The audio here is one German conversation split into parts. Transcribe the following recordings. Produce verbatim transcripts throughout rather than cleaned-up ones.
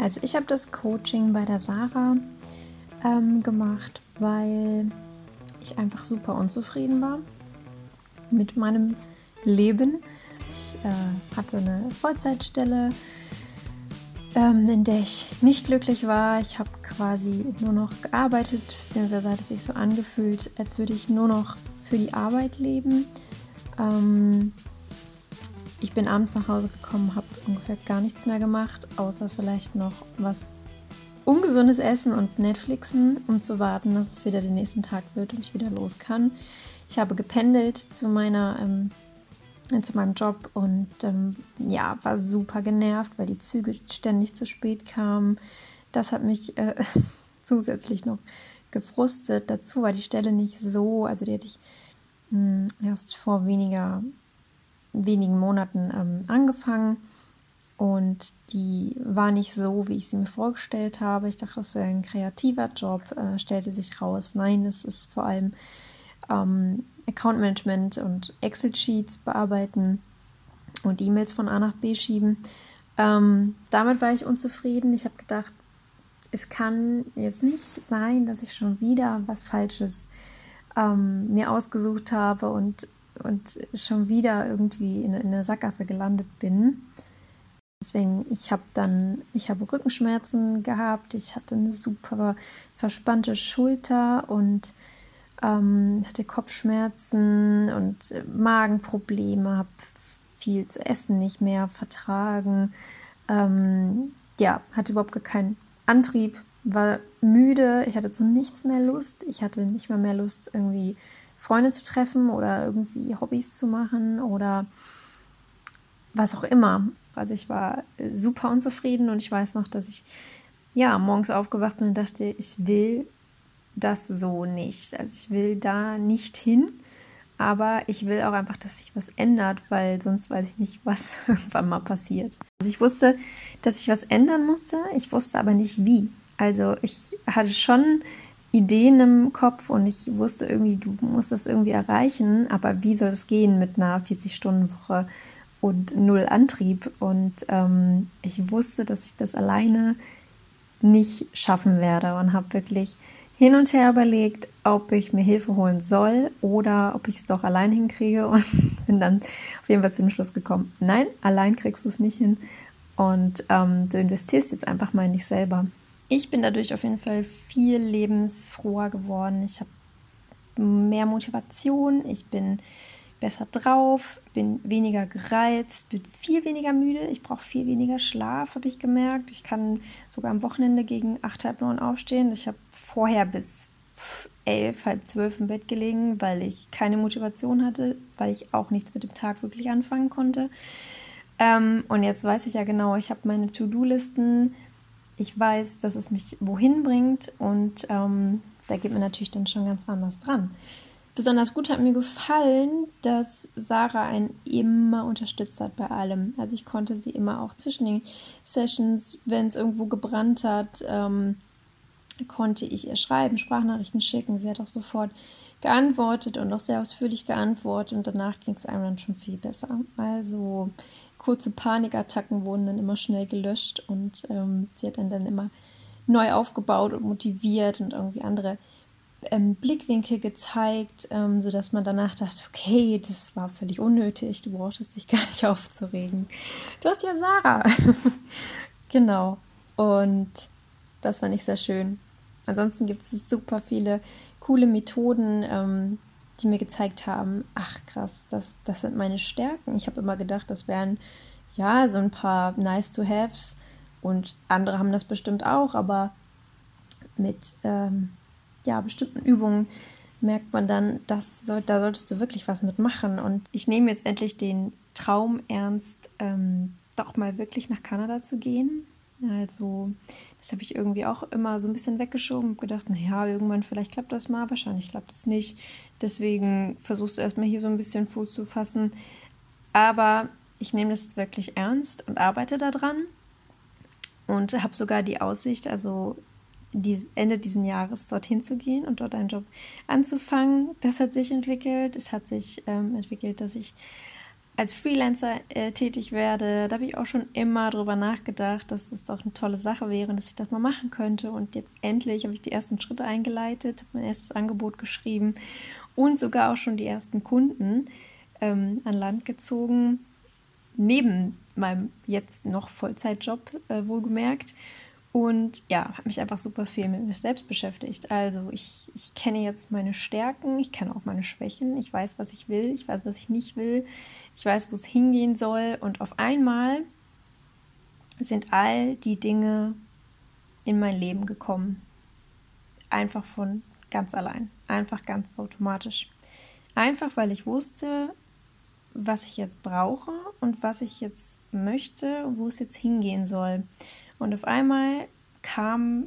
Also ich habe das Coaching bei der Sarah ähm, gemacht, weil ich einfach super unzufrieden war mit meinem Leben. Ich äh, hatte eine Vollzeitstelle, ähm, in der ich nicht glücklich war. Ich habe quasi nur noch gearbeitet, beziehungsweise hat es sich so angefühlt, als würde ich nur noch für die Arbeit leben. Ähm, ich bin abends nach Hause gekommen, habe ungefähr gar nichts mehr gemacht, außer vielleicht noch was ungesundes Essen und Netflixen, um zu warten, dass es wieder den nächsten Tag wird und ich wieder los kann. Ich habe gependelt zu meiner ähm, zu meinem Job und ähm, ja, war super genervt, weil die Züge ständig zu spät kamen. Das hat mich äh, zusätzlich noch gefrustet. Dazu war die Stelle nicht so, also die hätte ich mh, erst vor weniger, wenigen Monaten ähm, angefangen und die war nicht so, wie ich sie mir vorgestellt habe. Ich dachte, das wäre ein kreativer Job, äh, stellte sich raus. Nein, es ist vor allem ähm, Account Management und Excel-Sheets bearbeiten und E-Mails von A nach B schieben. Ähm, damit war ich unzufrieden. Ich habe gedacht, es kann jetzt nicht sein, dass ich schon wieder was Falsches ähm, mir ausgesucht habe und, und schon wieder irgendwie in, in eine Sackgasse gelandet bin. Deswegen, ich habe dann, ich habe Rückenschmerzen gehabt, ich hatte eine super verspannte Schulter und ähm, hatte Kopfschmerzen und äh, Magenprobleme, habe viel zu essen nicht mehr vertragen. Ähm, ja, hatte überhaupt gar keinen Antrieb, war müde, ich hatte zu nichts mehr Lust. Ich hatte nicht mal mehr Lust, irgendwie Freunde zu treffen oder irgendwie Hobbys zu machen oder was auch immer. Also ich war super unzufrieden und ich weiß noch, dass ich ja morgens aufgewacht bin und dachte, ich will das so nicht. Also ich will da nicht hin, aber ich will auch einfach, dass sich was ändert, weil sonst weiß ich nicht, was irgendwann mal passiert. Also ich wusste, dass ich was ändern musste, ich wusste aber nicht wie. Also ich hatte schon Ideen im Kopf und ich wusste irgendwie, du musst das irgendwie erreichen, aber wie soll das gehen mit einer vierzig-Stunden-Woche und null Antrieb? Und ähm, ich wusste, dass ich das alleine nicht schaffen werde und habe wirklich hin und her überlegt, ob ich mir Hilfe holen soll oder ob ich es doch allein hinkriege und bin dann auf jeden Fall zum Schluss gekommen, nein, allein kriegst du es nicht hin und ähm, du investierst jetzt einfach mal in dich selber. Ich bin dadurch auf jeden Fall viel lebensfroher geworden. Ich habe mehr Motivation, ich bin besser drauf, bin weniger gereizt, bin viel weniger müde, ich brauche viel weniger Schlaf, habe ich gemerkt. Ich kann sogar am Wochenende gegen acht, halb neun aufstehen. Ich habe vorher bis elf, halb zwölf im Bett gelegen, weil ich keine Motivation hatte, weil ich auch nichts mit dem Tag wirklich anfangen konnte. Ähm, und jetzt weiß ich ja genau, ich habe meine To-Do-Listen, ich weiß, dass es mich wohin bringt und ähm, da geht man natürlich dann schon ganz anders dran. Besonders gut hat mir gefallen, dass Sarah einen immer unterstützt hat bei allem. Also ich konnte sie immer auch zwischen den Sessions, wenn es irgendwo gebrannt hat, ähm, konnte ich ihr schreiben, Sprachnachrichten schicken. Sie hat auch sofort geantwortet und auch sehr ausführlich geantwortet und danach ging es einem dann schon viel besser. Also kurze Panikattacken wurden dann immer schnell gelöscht und ähm, sie hat dann, dann immer neu aufgebaut und motiviert und irgendwie andere Ähm, Blickwinkel gezeigt, ähm, sodass man danach dachte, okay, das war völlig unnötig, du brauchtest dich gar nicht aufzuregen. Du hast ja Sarah. Genau. Und das fand ich sehr schön. Ansonsten gibt es super viele coole Methoden, ähm, die mir gezeigt haben, ach krass, das, das sind meine Stärken. Ich habe immer gedacht, das wären ja so ein paar Nice-to-Haves und andere haben das bestimmt auch, aber mit ähm, ja, bestimmten Übungen merkt man dann, das soll, da solltest du wirklich was mitmachen. Und ich nehme jetzt endlich den Traum ernst, ähm, doch mal wirklich nach Kanada zu gehen. Also das habe ich irgendwie auch immer so ein bisschen weggeschoben und gedacht, naja, irgendwann vielleicht klappt das mal, wahrscheinlich klappt es nicht. Deswegen versuchst du erstmal hier so ein bisschen Fuß zu fassen. Aber ich nehme das jetzt wirklich ernst und arbeite daran und habe sogar die Aussicht, also Ende dieses Jahres dorthin zu gehen und dort einen Job anzufangen. Das hat sich entwickelt. Es hat sich ähm, entwickelt, dass ich als Freelancer äh, tätig werde. Da habe ich auch schon immer drüber nachgedacht, dass das doch eine tolle Sache wäre und dass ich das mal machen könnte. Und jetzt endlich habe ich die ersten Schritte eingeleitet, habe mein erstes Angebot geschrieben und sogar auch schon die ersten Kunden ähm, an Land gezogen, neben meinem jetzt noch Vollzeitjob, äh, wohlgemerkt. Und ja, habe mich einfach super viel mit mir selbst beschäftigt. Also ich, ich kenne jetzt meine Stärken, ich kenne auch meine Schwächen, ich weiß, was ich will, ich weiß, was ich nicht will, ich weiß, wo es hingehen soll. Und auf einmal sind all die Dinge in mein Leben gekommen. Einfach von ganz allein, einfach ganz automatisch. Einfach, weil ich wusste, was ich jetzt brauche und was ich jetzt möchte und wo es jetzt hingehen soll. Und auf einmal kamen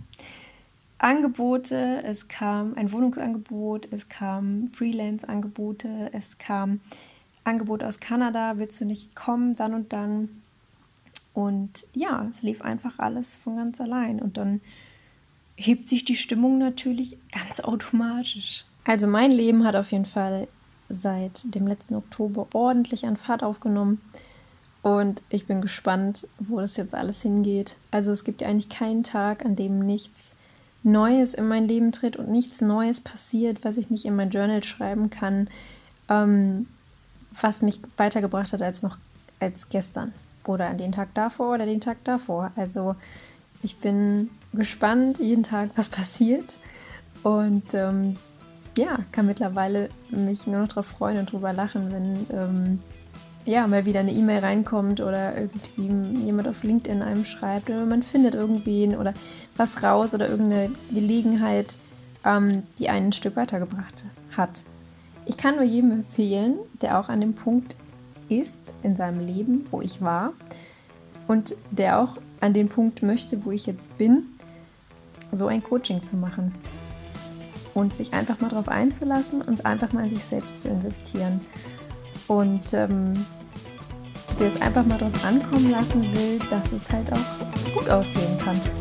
Angebote, es kam ein Wohnungsangebot, es kamen Freelance-Angebote, es kam Angebot aus Kanada, willst du nicht kommen, dann und dann. Und ja, es lief einfach alles von ganz allein. Und dann hebt sich die Stimmung natürlich ganz automatisch. Also mein Leben hat auf jeden Fall seit dem letzten Oktober ordentlich an Fahrt aufgenommen. Und ich bin gespannt, wo das jetzt alles hingeht. Also es gibt ja eigentlich keinen Tag, an dem nichts Neues in mein Leben tritt und nichts Neues passiert, was ich nicht in mein Journal schreiben kann, ähm, was mich weitergebracht hat als noch als gestern. Oder an den Tag davor oder den Tag davor. Also ich bin gespannt, jeden Tag, was passiert. Und ähm, ja, kann mittlerweile mich nur noch darauf freuen und drüber lachen, wenn ähm, ja, mal wieder eine E-Mail reinkommt oder irgendwie jemand auf LinkedIn einem schreibt oder man findet irgendwen oder was raus oder irgendeine Gelegenheit, ähm, die einen ein Stück weitergebracht hat. Ich kann nur jedem empfehlen, der auch an dem Punkt ist in seinem Leben, wo ich war und der auch an den Punkt möchte, wo ich jetzt bin, so ein Coaching zu machen und sich einfach mal darauf einzulassen und einfach mal in sich selbst zu investieren. Und ähm, der es einfach mal drauf ankommen lassen will, dass es halt auch gut ausgehen kann.